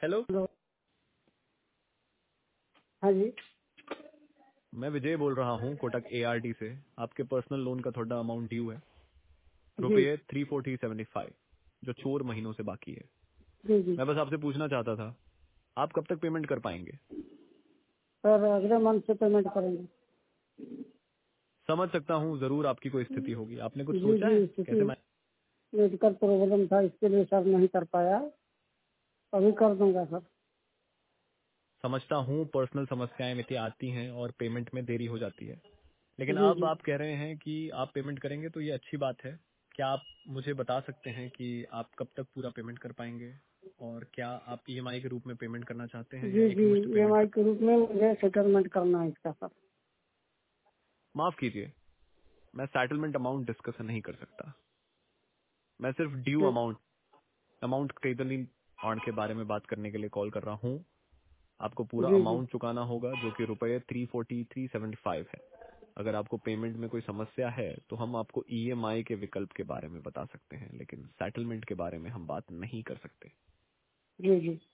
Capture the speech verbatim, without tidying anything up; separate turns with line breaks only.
Hello,
hello. हाँ जी।
मैं विजय बोल रहा हूँ कोटक एआरटी से। आपके पर्सनल लोन का थोड़ा अमाउंट ड्यू है,
जी
रुपये थ्री फोर्टी सेवेंटी फाइव, जो चार महीनों से बाकी है।
जी जी
मैं बस आपसे पूछना चाहता था, आप कब तक पेमेंट कर पाएंगे?
सर, अगले मंथ से पेमेंट करेंगे।
समझ सकता हूँ, जरूर आपकी कोई स्थिति होगी। आपने कुछ
जी
सोचा है
जी स्थिति
कैसे? मैं
मेडिकल प्रॉब्लम था, इसके लिए सर नहीं कर पाया। अभी कर दूंगा सर।
समझता हूँ पर्सनल समस्याएं मित्र आती हैं और पेमेंट में देरी हो जाती है, लेकिन
जी
अब
जी
आप कह रहे हैं कि आप पेमेंट करेंगे तो ये अच्छी बात है। क्या आप मुझे बता सकते हैं कि आप कब तक पूरा पेमेंट कर पाएंगे, और क्या आप ईएमआई के रूप में पेमेंट करना चाहते हैं या
जी
एक
जी
मुश्त
ई एम
पेमेंट
आई
कर?
के रूप में मुझे सेटलमेंट करना है इसका सर।
माफ कीजिए, मैं सेटलमेंट अमाउंट डिस्कशन नहीं कर सकता। मैं सिर्फ ड्यू
जी
अमाउंट अमाउंट क्रेडिटली ऑन के बारे में बात करने के लिए कॉल कर रहा हूँ। आपको पूरा
जी जी
अमाउंट चुकाना होगा, जो कि रुपए three forty three seventy five है। अगर आपको पेमेंट में कोई समस्या है तो हम आपको ईएमआई के विकल्प के बारे में बता सकते हैं, लेकिन सेटलमेंट के बारे में हम बात नहीं कर सकते।
जी जी